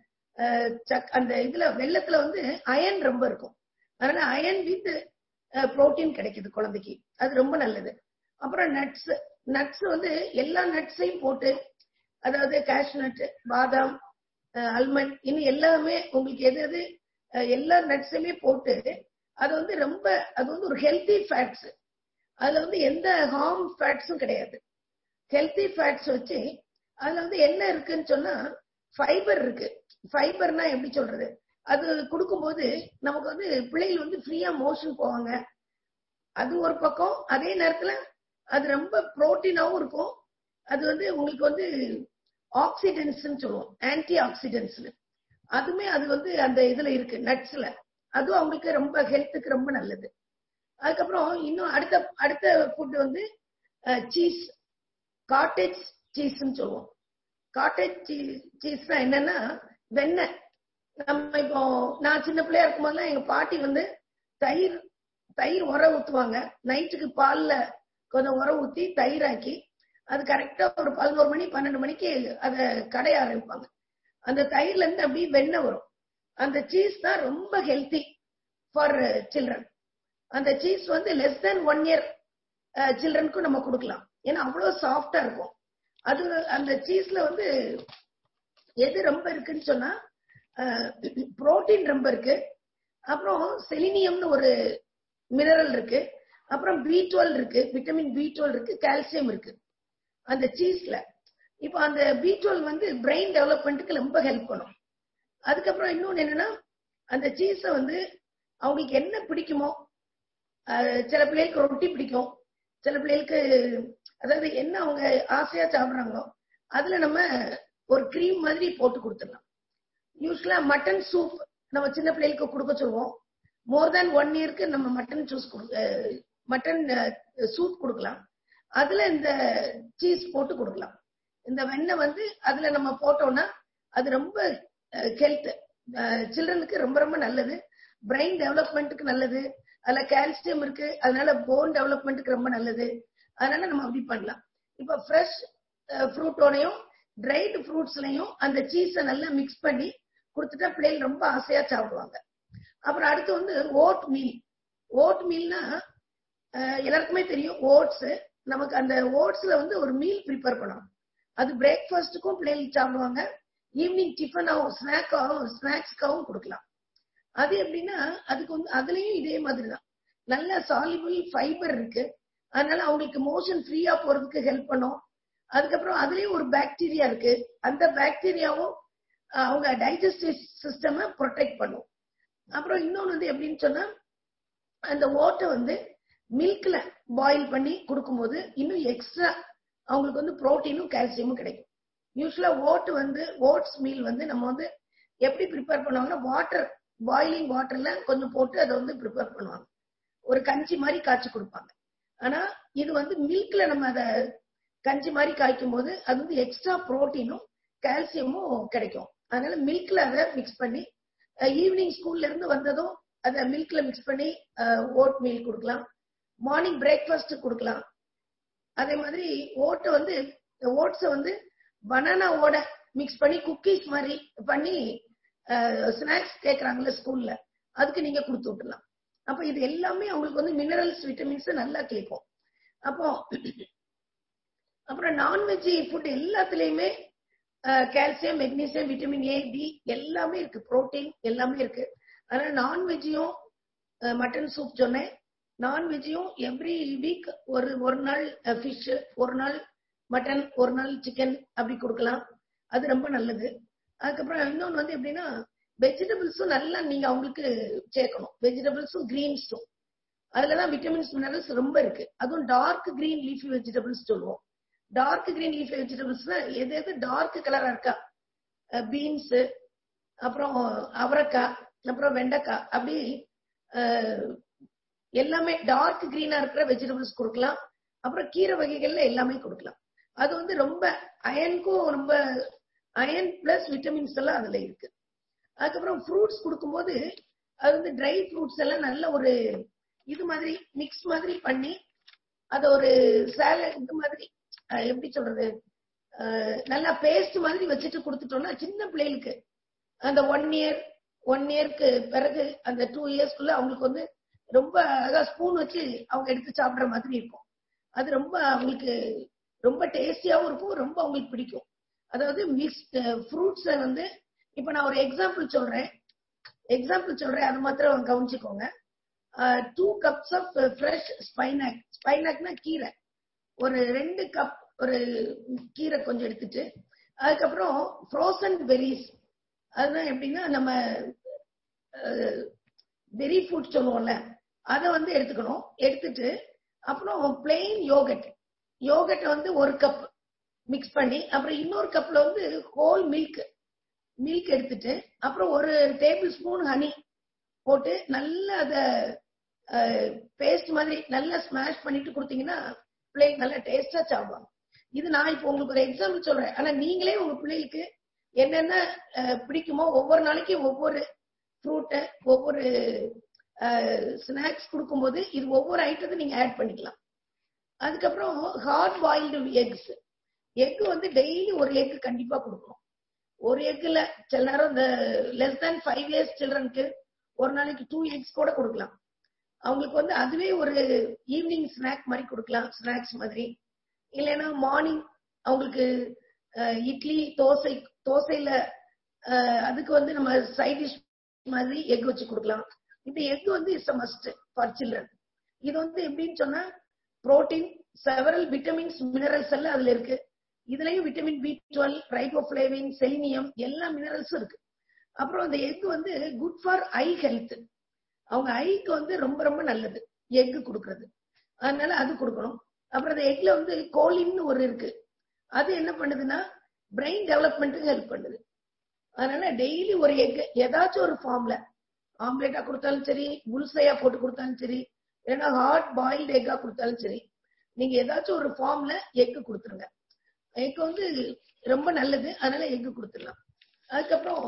அந்த இதுல வெள்ளத்துல வந்து அயன் ரொம்ப இருக்கும். அதனால அயன் வித் புரோட்டீன் கிடைக்குது குழந்தைக்கு, அது ரொம்ப நல்லது. அப்புறம் நட்ஸ், நட்ஸ் வந்து எல்லா நட்ஸையும் போட்டு, அதாவது கேஷ்யூ நட், பாதாம், ஆல்மண்ட், இன்னும் எல்லாமே உங்களுக்கு எது எது எல்லா நட்ஸுமே போட்டு அது வந்து ரொம்ப, அது வந்து ஒரு ஹெல்தி ஃபேட்ஸ். அதுல வந்து எந்த ஹார்ம் ஃபேட்ஸும் கிடையாது, ஹெல்தி ஃபேட்ஸ் வச்சு அதுல வந்து என்ன இருக்குன்னு சொன்னா ஃபைபர் இருக்கு. ஃபைபர்னா எப்படி சொல்றது, அது கொடுக்கும்போது நமக்கு வந்து பிள்ளைகள் வந்து ஃப்ரீயா மோஷன் போவாங்க, அது ஒரு பக்கம். அதே நேரத்துல அது ரொம்ப புரோட்டீனாவும் இருக்கும். அது வந்து உங்களுக்கு வந்து ஆக்சிடென்ட்ஸ் சொல்லுவோம், ஆன்டி ஆக்சிடென்ட்ஸ், அதுமே அது வந்து அந்த இதுல இருக்கு நட்ஸ்ல, அதுவும் அவங்களுக்கு ரொம்ப ஹெல்த்துக்கு ரொம்ப நல்லது. அதுக்கப்புறம் இன்னும் அடுத்த அடுத்த ஃபுட் வந்து சீஸ், காட்டேஜ் சீஸ்ன்னு சொல்லுவோம். காட்டேஜ் சீஸ் தான் என்னன்னா வெண்ணெய். நம்ம இப்போ நான் சின்ன பிள்ளையா இருக்கும் போதெல்லாம் எங்க பாட்டி வந்து தயிர் தயிர் உர ஊத்துவாங்க, நைட்டுக்கு பால்ல கொஞ்சம் உர ஊத்தி தயிராக்கி அது கரெக்டா ஒரு பதினோரு மணி பன்னெண்டு மணிக்கு அதை கடைய ஆரம்பிப்பாங்க. அந்த தயிர்ல இருந்து அப்படியே வெண்ணெய் வரும். அந்த சீஸ் தான் ரொம்ப ஹெல்த்தி ஃபார் சில்ட்ரன். அந்த சீஸ் வந்து லெஸ் தேன் ஒன் இயர் சில்ட்ரனுக்கும் நம்ம கொடுக்கலாம், ஏன்னா அவ்வளவு சாஃப்டா இருக்கும். அது அந்த சீஸ்ல வந்து எது ரொம்ப இருக்குன்னு சொன்னா புரோட்டீன் ரொம்ப இருக்கு, அப்புறம் செலினியம்னு ஒரு மினரல் இருக்கு, அப்புறம் பி டுவெல் இருக்கு, விட்டமின் பி டுவெல் இருக்கு, கால்சியம் இருக்கு அந்த சீஸ்ல. இப்போ அந்த பி டுவெல் வந்து பிரெயின் டெவலப்மெண்ட்டுக்கு ரொம்ப ஹெல்ப் பண்ணும். அதுக்கப்புறம் இன்னொன்னு என்னன்னா அந்த சீஸ வந்து அவங்களுக்கு என்ன பிடிக்குமோ, சில பிள்ளைகளுக்கு ரொட்டி பிடிக்கும், சில பிள்ளைகளுக்கு அதாவது என்ன அவங்க ஆசையா சாப்பிடுறாங்களோ அதுல நம்ம ஒரு கிரீம் மாதிரி போட்டு கொடுத்துடலாம். யூஸ்வலா மட்டன் சூப் நம்ம சின்ன பிள்ளைகளுக்கு கொடுக்க சொல்லுவோம். மோர் தேன் ஒன் இயருக்கு நம்ம மட்டன் ஜூஸ் மட்டன் சூப் கொடுக்கலாம், அதுல இந்த சீஸ் போட்டு கொடுக்கலாம். இந்த வெண்ணெய் வந்து அதுல நம்ம போட்டோம்னா அது ரொம்ப ஹெல்த், சில்ட்ரனுக்கு ரொம்ப ரொம்ப நல்லது, பிரெயின் டெவலப்மெண்ட்டுக்கு நல்லது, அதுல கால்சியம் இருக்கு, அதனால போன் டெவலப்மெண்ட்டுக்கு ரொம்ப நல்லது. அதனால நம்ம அப்படி பண்ணலாம். இப்ப ஃப்ரெஷ் ஃப்ரூட்டோடையும் ட்ரைடு ஃப்ரூட்ஸ்லையும் அந்த சீஸை நல்லா மிக்ஸ் பண்ணி கொடுத்துட்டா பிள்ளைகள் ரொம்ப ஆசையா சாப்பிடுவாங்க. அப்புறம் அடுத்து வந்து ஓட் மீல். ஓட் மீல்னா எல்லாருக்குமே தெரியும், ஓட்ஸ். நமக்கு அந்த ஓட்ஸ்ல வந்து ஒரு மீல் ப்ரிப்பேர் பண்ணணும். அது பிரேக்ஃபாஸ்ட்டுக்கும் பிள்ளைகளுக்கு சாப்பிடுவாங்க, ஈவினிங் டிஃபனாகவும் ஸ்நாக்காகவும் ஸ்நாக்ஸ்க்காகவும் கொடுக்கலாம். அது எப்படின்னா அதுக்கு வந்து அதுலயும் இதே மாதிரி தான் நல்ல சாலிபிள் ஃபைபர் இருக்கு, அதனால அவங்களுக்கு மோஷன் ஃப்ரீயா போறதுக்கு ஹெல்ப் பண்ணும். அதுக்கப்புறம் அதுலயும் ஒரு பாக்டீரியா இருக்கு, அந்த பாக்டீரியாவும் அவங்க டைஜஸ்டிவ் சிஸ்டம் ப்ரொடெக்ட் பண்ணும். அப்புறம் இன்னொன்னு வந்து எப்படின்னு சொன்னா அந்த ஓட்டை வந்து மில்க்ல பாயில் பண்ணி கொடுக்கும்போது இன்னும் எக்ஸ்ட்ரா அவங்களுக்கு வந்து புரோட்டீனும் கால்சியமும் கிடைக்கும். யூஸ்வலா ஓட் வந்து ஓட்ஸ் மீல் வந்து நம்ம வந்து எப்படி ப்ரிப்பேர் பண்ணுவாங்கன்னா வாட்டர் பாயிலிங் வாட்டர்ல கொஞ்சம் போட்டு அதை வந்து ப்ரிப்பேர் பண்ணுவாங்க, ஒரு கஞ்சி மாதிரி காய்ச்சி கொடுப்பாங்க. ஆனா இது வந்து மில்க்ல நம்ம அதை கஞ்சி மாதிரி காய்க்கும் போது அது வந்து எக்ஸ்ட்ரா புரோட்டீனும் கால்சியமும் கிடைக்கும். அதனால மில்க்ல அதை மிக்ஸ் பண்ணி ஈவினிங் ஸ்கூல்ல இருந்து வந்ததும் அதை மில்க்ல மிக்ஸ் பண்ணி ஓட் மீல் கொடுக்கலாம். மார்னிங் பிரேக்ஃபாஸ்ட் கொடுக்கலாம். அதே மாதிரி ஓட்டை வந்து ஓட்ஸை வந்து பனானாவோட மிக்ஸ் பண்ணி குக்கீஸ் மாதிரி பண்ணி ஸ்நாக்ஸ் கேட்கறாங்கல்ல ஸ்கூல்ல, அதுக்கு நீங்க கொடுத்து விட்டுலாம். அப்ப இது எல்லாமே அவங்களுக்கு வந்து மினரல்ஸ் விட்டமின்ஸ் நல்லா கேட்கும். அப்போ அப்புறம் நான்வெஜ் ஃபுட் எல்லாத்துலயுமே calcium, magnesium, vitamin A, D எல்லாமே இருக்கு, புரோட்டீன் எல்லாமே இருக்கு. அதனால நான்வெஜ்ஜையும் மட்டன் சூப் சொன்னேன், நான்வெஜ்ஜையும் எவ்ரி வீக் ஒரு ஒரு நாள் ஃபிஷ், ஒரு நாள் மட்டன், ஒரு நாள் சிக்கன் அப்படி கொடுக்கலாம். அது ரொம்ப நல்லது. அதுக்கப்புறம் இன்னொன்று வந்து எப்படின்னா வெஜிடபிள்ஸும் நல்லா நீங்க அவங்களுக்கு சேர்க்கணும். வெஜிடபிள்ஸும் கிரீன்ஸும் அதுலதான் விட்டமின்ஸ் மினரல்ஸ் ரொம்ப இருக்கு. அதுவும் டார்க் கிரீன் லீஃபி வெஜிடபிள்ஸ் சொல்லுவோம். டார்க் கிரீன் லீஃபி வெஜிடபிள்ஸ்னா எது எது டார்க் கலரா இருக்கா, பீன்ஸ், அப்புறம் அவரைக்காய், அப்புறம் வெண்டைக்காய், அப்படி எல்லாமே டார்க் கிரீனா இருக்கிற வெஜிடபிள்ஸ் கொடுக்கலாம். அப்புறம் கீரை வகைகள்ல எல்லாமே கொடுக்கலாம். அது வந்து ரொம்ப அயனுக்கும் ரொம்ப அயன் பிளஸ் விட்டமின்ஸ் எல்லாம் அதுல இருக்கு. அதுக்கப்புறம் ஃப்ரூட்ஸ் கொடுக்கும்போது அது வந்து ட்ரை ஃப்ரூட்ஸ் எல்லாம் நல்ல ஒரு இது மாதிரி மிக்ஸ் மாதிரி பண்ணி அதை ஒரு சாலட் இது மாதிரி எப்படி சொல்றது நல்லா பேஸ்ட் மாதிரி வச்சுட்டு கொடுத்துட்டோம்னா சின்ன பிள்ளைகளுக்கு அந்த ஒன் இயர் ஒன் இயர்க்கு பிறகு அந்த டூ இயர்ஸ்க்குள்ள அவங்களுக்கு வந்து ரொம்ப அழகா ஸ்பூன் வச்சு அவங்க எடுத்து சாப்பிடுற மாதிரி இருக்கும். அது ரொம்ப அவங்களுக்கு ரொம்ப டேஸ்டியாவும் இருக்கும், ரொம்ப அவங்களுக்கு பிடிக்கும். அதாவது மிக்ஸ் ஃப்ரூட்ஸ் வந்து இப்ப நான் ஒரு எக்ஸாம்பிள் சொல்றேன் எக்ஸாம்பிள் சொல்றேன் அது மாத்திரம் கவனிச்சுக்கோங்க. Two cups of fresh spinach, ஸ்பைனாக்னா கீரை, ஒரு ரெண்டு கப் ஒரு கீரை கொஞ்சம் எடுத்துட்டு, அதுக்கப்புறம் ஃப்ரோசன் பெரிஸ், அதுதான் எப்படின்னா நம்ம பெரி ஃபுட் சொல்லுவோம்ல அதை வந்து எடுத்துக்கணும். எடுத்துட்டு அப்புறம் பிளெயின் யோகட், யோகட்டை வந்து ஒரு கப் மிக்ஸ் பண்ணி, அப்புறம் இன்னொரு கப்ல வந்து ஹோல் மில்க் மில்க் எடுத்துட்டு, அப்புறம் ஒரு டேபிள் ஸ்பூன் ஹனி போட்டு நல்லா அதை பேஸ்ட் மாதிரி நல்லா ஸ்மாஷ் பண்ணிட்டு கொடுத்தீங்கன்னா பிள்ளைங்க நல்லா டேஸ்டா சாப்பிடுவாங்க. இது நான் இப்போ உங்களுக்கு ஒரு எக்ஸாம்பிள் சொல்றேன். ஆனா நீங்களே உங்க பிள்ளைகளுக்கு என்னென்ன பிடிக்குமோ ஒவ்வொரு நாளைக்கு ஒவ்வொரு ஃப்ரூட்டை ஒவ்வொரு ஸ்நாக்ஸ் கொடுக்கும்போது இது ஒவ்வொரு ஐட்டத்தை நீங்க ஆட் பண்ணிக்கலாம். அதுக்கப்புறம் ஹார்ட் பாயில்டு எக்ஸ், எக் வந்து டெய்லி ஒரு எக் கண்டிப்பா கொடுக்கணும். ஒரு எக்ல சில நேரம் இந்த லெஸ் தேன் ஃபைவ் இயர்ஸ் சில்ட்ரனுக்கு ஒரு நாளைக்கு டூ எக்ஸ் கூட கொடுக்கலாம். அவங்களுக்கு வந்து அதுவே ஒரு ஈவினிங் ஸ்நாக் மாதிரி கொடுக்கலாம், ஸ்நாக்ஸ் மாதிரி. இல்லைன்னா மார்னிங் அவங்களுக்கு இட்லி தோசை தோசையில அதுக்கு வந்து நம்ம சைட் டிஷ் மாதிரி எக் வச்சு கொடுக்கலாம். இந்த எக் வந்து is a must for children. இது வந்து எப்படின்னு சொன்னா புரோட்டீன், செவரல் விட்டமின்ஸ், மினரல்ஸ் எல்லாம் அதுல இருக்கு. இதுலயும் vitamin B twelve, riboflavin, selenium எல்லா மினரல்ஸும் இருக்கு. அப்புறம் அந்த எக் வந்து குட் ஃபார் ஐ ஹெல்த், அவங்க ஐக்கு வந்து ரொம்ப ரொம்ப நல்லது எக் கொடுக்கறது, அதனால அது கொடுக்கணும். அப்புறம் அந்த எக்ல வந்து கோலின்னு ஒரு இருக்கு, அது என்ன பண்ணுதுன்னா பிரெயின் டெவலப்மெண்ட்டுக்கு ஹெல்ப் பண்ணுது. அதனால டெய்லி ஒரு எக் ஏதாச்சும் ஒரு ஃபார்ம்ல ஆம்லேட்டா கொடுத்தாலும் சரி, புல்சையா போட்டு கொடுத்தாலும் சரி, இல்லைன்னா ஹார்ட் பாயில்டு எக்கா கொடுத்தாலும் சரி, நீங்க ஏதாச்சும் ஒரு ஃபார்ம்ல எக் கொடுத்துருங்க. எக் வந்து ரொம்ப நல்லது, அதனால எக் கொடுத்துடலாம். அதுக்கப்புறம்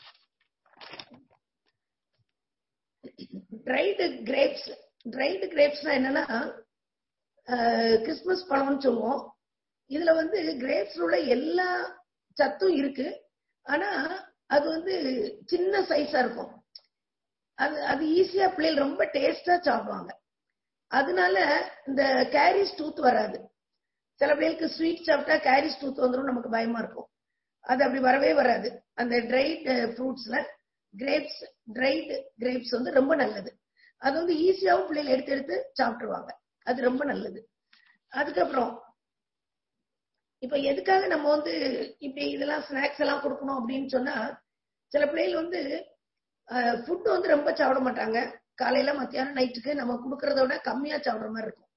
ட்ரைடு கிரேப்ஸ், ட்ரைடு கிரேப்ஸ்னா என்னன்னா கிறிஸ்துமஸ் பழம்னு சொல்லுவோம். இதுல வந்து கிரேப்ஸ் உள்ள எல்லா சத்தும் இருக்கு, ஆனா அது வந்து சின்ன சைஸா இருக்கும். அது அது ஈஸியா பிள்ளைகள் ரொம்ப டேஸ்டா சாப்பிடுவாங்க. அதனால இந்த கேரிஸ் டூத் வராது. சில பிள்ளைகளுக்கு ஸ்வீட் சாப்பிட்டா கேரிஸ் டூத் வந்துடும், நமக்கு பயமா இருக்கும். அது அப்படி வரவே வராது. அந்த ட்ரைடு ஃப்ரூட்ஸ்ல கிரேப்ஸ், ட்ரைடு கிரேப்ஸ் வந்து ரொம்ப நல்லது. அது வந்து ஈஸியாவும் பிள்ளைகள் எடுத்து எடுத்து சாப்பிட்டுருவாங்க, அது ரொம்ப நல்லது. அதுக்கப்புறம் இப்ப எதுக்காக நம்ம வந்து இப்படி இதெல்லாம் ஸ்நாக்ஸ் எல்லாம் கொடுக்கணும் அப்படின்னு சொன்னா, சில பிள்ளைகள் வந்து ஃபுட் வந்து ரொம்ப சாப்பிட மாட்டாங்க. காலையில மத்தியானம் நைட்டுக்கு நம்ம கொடுக்கறத விட கம்மியா சாப்பிடுற மாதிரி இருக்கும்.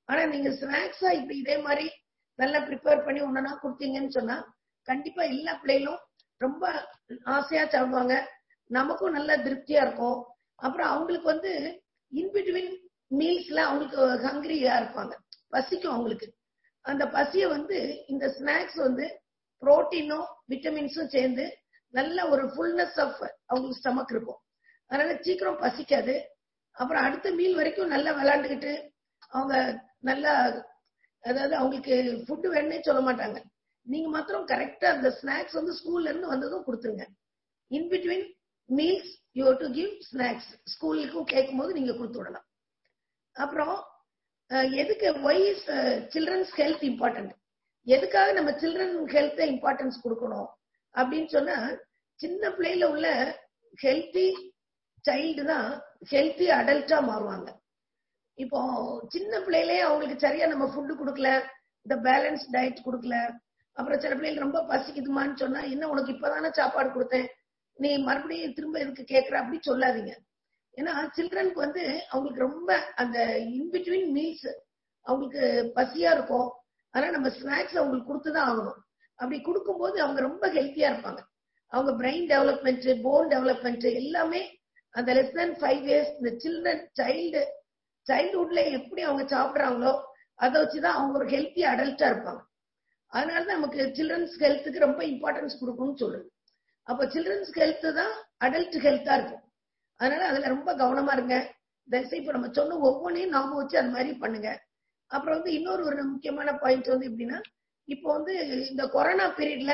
ஆனா நீங்க ஸ்நாக்ஸா இப்படி இதே மாதிரி நல்லா ப்ரிப்பேர் பண்ணி ஒன்னா கொடுத்தீங்கன்னு சொன்னா கண்டிப்பா எல்லா பிள்ளைகளும் ரொம்ப ஆசையா சாப்பிடுவாங்க, நமக்கும் நல்ல திருப்தியா இருக்கும். அப்புறம் அவங்களுக்கு வந்து இன்பிட்வீன் மீல்ஸ்ல அவங்களுக்கு ஹங்கிரியா இருப்பாங்க, பசிக்கும் அவங்களுக்கு. அந்த பசிய வந்து இந்த ஸ்நாக்ஸ் வந்து புரோட்டீனும் விட்டமின்ஸும் சேர்ந்து நல்ல ஒரு ஃபுல்னஸ் ஆஃப் அவங்களுக்கு ஸ்டமக் இருக்கும். அதனால சீக்கிரம் பசிக்காது. அப்புறம் அடுத்த மீல் வரைக்கும் நல்லா விளையாண்டுக்கிட்டு அவங்க நல்லா, அதாவது அவங்களுக்கு ஃபுட் வேணும்னே சொல்ல மாட்டாங்க. நீங்க மாத்திரம் கரெக்டா அந்த ஸ்நாக்ஸ் வந்து ஸ்கூல்ல இருந்து வந்ததும் கொடுத்துருங்க. In between meals you have to give snacks. ஸ்கூலுக்கும் கேட்கும் போது நீங்க கொடுத்து விடலாம். அப்புறம் எதுக்கு why is children's health important, எதுக்காக நம்ம சில்ட்ரன் ஹெல்த் இம்பார்ட்டன்ஸ் கொடுக்கணும் அப்படின்னு சொன்னா, சின்ன பிள்ளையில உள்ள ஹெல்த்தி சைல்டு தான் ஹெல்த்தி அடல்ட்டா மாறுவாங்க. இப்போ சின்ன பிள்ளையிலே அவங்களுக்கு சரியா நம்ம ஃபுட்டு கொடுக்கல, இந்த பேலன்ஸ் டயட் கொடுக்கல, அப்புறம் சில பிள்ளைகள் ரொம்ப பசிக்குதுமான்னு சொன்னா, என்ன உனக்கு இப்பதானே சாப்பாடு கொடுத்தேன், நீ மறுபடியும் திரும்ப எதுக்கு கேட்கற அப்படி சொல்லாதீங்க. ஏன்னா சில்ட்ரனுக்கு வந்து அவங்களுக்கு ரொம்ப அந்த இன்பிட்வீன் மீல்ஸ் அவங்களுக்கு பசியா இருக்கும். ஆனா நம்ம ஸ்நாக்ஸ் அவங்களுக்கு கொடுத்துதான் ஆகணும். அப்படி கொடுக்கும்போது அவங்க ரொம்ப ஹெல்த்தியா இருப்பாங்க. அவங்க பிரெயின் டெவலப்மெண்ட், போன் டெவலப்மெண்ட் எல்லாமே அந்த லெஸ் தேன் ஃபைவ் இயர்ஸ் இந்த சில்ட்ரன் சைல்டு சைல்ட்ஹுட்ல எப்படி அவங்க சாப்பிடுறாங்களோ அதை வச்சுதான் அவங்க ஒரு ஹெல்த்தி அடல்ட்டா இருப்பாங்க. அதனாலதான் நமக்கு சில்ட்ரன்ஸ் ஹெல்த்துக்கு ரொம்ப இம்பார்ட்டன்ஸ் கொடுக்கணும்னு சொல்றது. அப்ப சில்ட்ரன்ஸ் ஹெல்த் தான் அடல்ட் ஹெல்த்தா இருக்கும். அதனால அதுல ரொம்ப கவனமா இருங்க. தயவுசெய்து இப்ப நம்ம சொன்ன ஒவ்வொன்றையும் நாம வச்சு அது மாதிரி பண்ணுங்க. அப்புறம் வந்து இன்னொரு ஒரு முக்கியமான பாயிண்ட் வந்து எப்படின்னா, இப்போ வந்து இந்த கொரோனா பீரியட்ல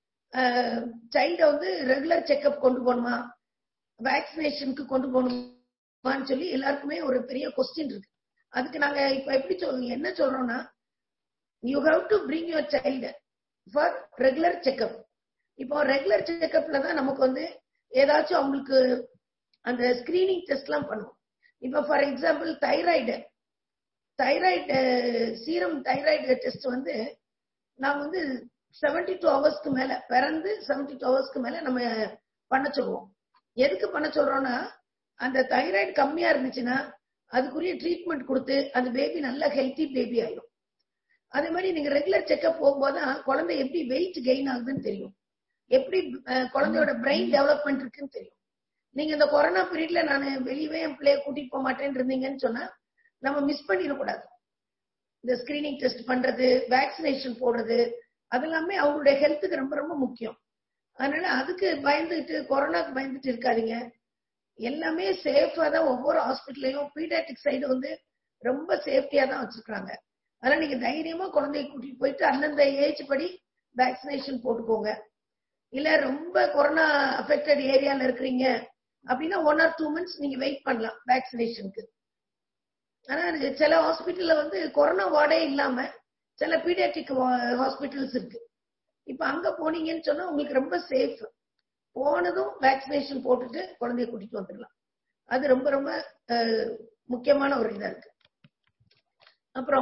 சைல்ட வந்து ரெகுலர் செக்அப் கொண்டு போகணுமா, வேக்சினேஷனுக்கு கொண்டு போகணுமான்னு சொல்லி எல்லாருக்குமே ஒரு பெரிய கொஸ்டின் இருக்கு. அதுக்கு நாங்க இப்ப எப்படி சொல் என்ன சொல்றோம்னா, you have to bring your child for regular checkup. இப்போ ரெகுலர் செக்அப்ல தான் நமக்கு வந்து ஏதாச்சும் அவங்களுக்கு அந்த ஸ்கிரீனிங் டெஸ்ட் எல்லாம் பண்ணுவோம். இப்ப for example thyroid thyroid serum thyroid test வந்து நாம வந்து செவன்டி டூ ஹவர்ஸ்க்கு மேல பிறந்து செவன்டி டூ ஹவர்ஸ்க்கு மேல நம்ம பண்ண சொல்லுவோம். எதுக்கு பண்ண சொல்றோம்னா, அந்த தைராய்டு கம்மியா இருந்துச்சுன்னா அதுக்குரிய ட்ரீட்மெண்ட் கொடுத்து அந்த பேபி நல்ல ஹெல்த்தி பேபி ஆயிடும். அதே மாதிரி நீங்க ரெகுலர் செக்அப் போகும்போதுதான் குழந்தை எப்படி வெயிட் கெயின் ஆகுதுன்னு தெரியும், எப்படி குழந்தையோட பிரெயின் டெவலப்மெண்ட் இருக்குன்னு தெரியும். நீங்க இந்த கொரோனா பீரியட்ல நான் வெளியவே என் பிள்ளைய கூட்டிட்டு போக மாட்டேன்னு இருந்தீங்கன்னு சொன்னா நம்ம மிஸ் பண்ணிடக்கூடாது. இந்த ஸ்கிரீனிங் டெஸ்ட் பண்றது, வேக்சினேஷன் போடுறது, அதெல்லாமே அவங்களுடைய ஹெல்த்துக்கு ரொம்ப ரொம்ப முக்கியம். அதனால அதுக்கு பயந்துட்டு கொரோனாக்கு பயந்துட்டு இருக்காதீங்க. எல்லாமே சேஃபா தான் ஒவ்வொரு ஹாஸ்பிட்டல்லையும் பீடியாட்ரிக் சைடு வந்து ரொம்ப சேஃப்டியா தான் வச்சிருக்காங்க. அதனால நீங்க தைரியமா குழந்தைய கூட்டிட்டு போயிட்டு அந்தந்த ஏஜ் படி வேக்சினேஷன் போட்டுக்கோங்க. இல்ல ரொம்ப கொரோனா அஃபெக்டட் ஏரியால இருக்கிறீங்க அப்படின்னா ஒன் ஆர் டூ மந்த்ஸ் நீங்க வெயிட் பண்ணலாம் வேக்சினேஷனுக்கு. ஆனா சில ஹாஸ்பிட்டல்ல வந்து கொரோனா வார்டே இல்லாம சில பீடியாட்ரிக் ஹாஸ்பிட்டல்ஸ் இருக்கு. இப்ப அங்க போனீங்கன்னு சொன்னா உங்களுக்கு ரொம்ப சேஃப். போனதும் வேக்சினேஷன் போட்டுட்டு குழந்தைய கூட்டிட்டு வந்துடலாம். அது ரொம்ப ரொம்ப முக்கியமான ஒரு இதா இருக்கு. அப்புறம்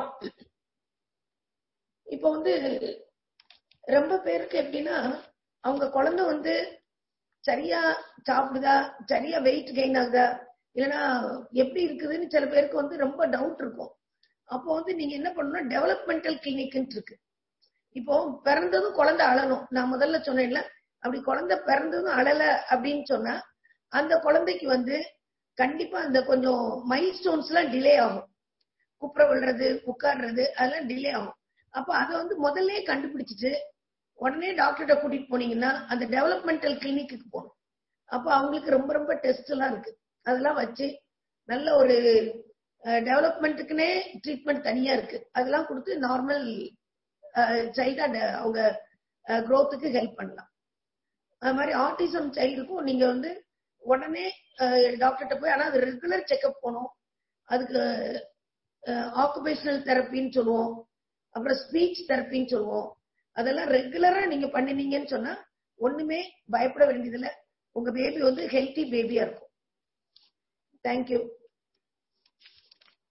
இப்ப வந்து ரொம்ப பேருக்கு எப்படின்னா, அவங்க குழந்தை வந்து சரியா சாப்பிடுதா, சரியா வெயிட் கெயின் ஆகுதா, இல்லைன்னா எப்படி இருக்குதுன்னு சில பேருக்கு வந்து ரொம்ப டவுட் இருக்கும். அப்போ வந்து நீங்க என்ன பண்ணணும், டெவலப்மெண்டல் கிளினிக் இருக்கு. இப்போ பிறந்ததும் குழந்தை அழணும், நான் முதல்ல சொன்னேன்ல, அப்படி குழந்தை பிறந்ததும் அழல அப்படின்னு சொன்னா அந்த குழந்தைக்கு வந்து கண்டிப்பா அந்த கொஞ்சம் மைல் ஸ்டோன்ஸ் எல்லாம் டிலே ஆகும். குப்புற விழுறது, உட்கார்றது, அதெல்லாம் டிலே ஆகும். அப்ப அதை வந்து முதல்ல கண்டுபிடிச்சிட்டு உடனே டாக்டர்கிட்ட கூட்டிட்டு போனீங்கன்னா அந்த டெவலப்மெண்டல் கிளினிக்கு போகணும். அப்ப அவங்களுக்கு ரொம்ப ரொம்ப டெஸ்ட் எல்லாம் இருக்கு, அதெல்லாம் வச்சு நல்ல ஒரு டெவலப்மெண்ட்டுக்குன்னே ட்ரீட்மெண்ட் தனியா இருக்கு, அதெல்லாம் கொடுத்து நார்மல் சைல்டா அவங்க க்ரோத்துக்கு ஹெல்ப் பண்ணலாம். அது மாதிரி ஆட்டிசம் சைல்டுக்கும் நீங்க வந்து உடனே டாக்டர்கிட்ட போய், ஆனா அது ரெகுலர் செக்அப் போகணும். அதுக்கு ஆக்குபேஷனல் தெரப்பின்னு சொல்லுவோம், அப்புறம் ஸ்பீச் தெரப்பின்னு சொல்லுவோம். அதெல்லாம் ரெகுலரா நீங்க பண்ணினீங்கன்னு சொன்னா ஒண்ணுமே பயப்பட வேண்டியதில்லை. உங்க பேபி வந்து ஹெல்த்தி பேபியா இருக்கும். தேங்க்யூ.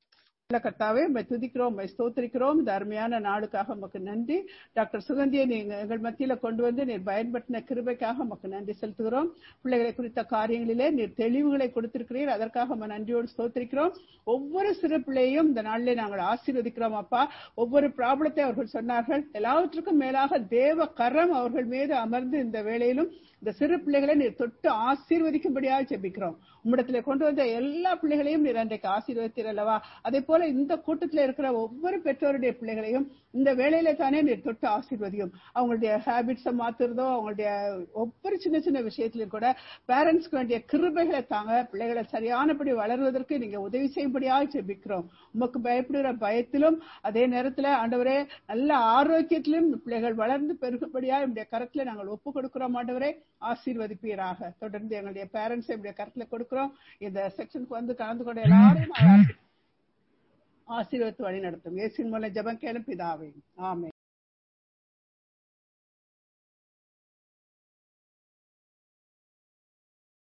கர்த்தாவே உம்மை துதிக்கிறோம், உம்மை ஸ்தோத்திரிக்கிறோம். இந்த அருமையான நாளுக்காக உமக்கு நன்றி. டாக்டர் சுகந்தியை நீங்க எங்கள் மத்தியில கொண்டு வந்து நீர் பயன்படுத்தின கிருபைக்காக உமக்கு நன்றி செலுத்துகிறோம். பிள்ளைகளை குறித்த காரியங்களிலே நீர் தெளிவுகளை கொடுத்திருக்கிறீர், அதற்காக நம்ம நன்றியோடு ஸ்தோத்திரிக்கிறோம். ஒவ்வொரு சிறு பிள்ளையும் இந்த நாளிலே நாங்கள் ஆசீர்வதிக்கிறோம் அப்பா. ஒவ்வொரு ப்ராப்ளத்தை அவர்கள் சொன்னார்கள், எல்லாவற்றுக்கும் மேலாக தேவ கரம் அவர்கள் மீது அமர்ந்து இந்த வேளையிலும் இந்த சிறு பிள்ளைகளை நீர் தொட்டு ஆசீர்வதிக்கும்படியாக ஜெபிக்கிறோம். உம்மிடத்துல கொண்டு வந்த எல்லா பிள்ளைகளையும் நீர் அன்றைக்கு ஆசீர்வதித்தீர் அல்லவா? அதே போல இந்த கூட்டத்தில் இருக்கிற ஒவ்வொரு பெற்றோருடைய பிள்ளைகளையும் இந்த வேளையில தானே நீர் தொட்டு ஆசீர்வதியும். அவங்களுடைய ஹேபிட்ஸை மாத்துறதோ, அவங்களுடைய ஒவ்வொரு சின்ன சின்ன விஷயத்திலும் கூட பேரண்ட்ஸ்க்கு வேண்டிய கிருபைகளை தாங்க, பிள்ளைகளை சரியானபடி வளர்வதற்கு நீங்க உதவி செய்யும்படியாக ஜெபிக்கிறோம். உமக்கு பயப்படுகிற பயத்திலும் அதே நேரத்துல ஆண்டவரே நல்ல ஆரோக்கியத்திலும் பிள்ளைகள் வளர்ந்து பெருகும்படியா என்னுடைய கரத்துல நாங்கள் ஒப்பு கொடுக்கிறோம். ஆண்டவரே ஆசீர்வதிப்பீராக. தொடர்ந்து எங்களுடைய பேரண்ட்ஸ் என்னுடைய கருத்துல கொடுக்கிறோம். இந்த செக்ஷனுக்கு வந்து கலந்து கொண்ட எல்லாரும் ஆசீர்வதித்து வழி நடத்தும். இயேசுவின் மூலம் ஜெபம் கேளும் பிதாவே, ஆமென்.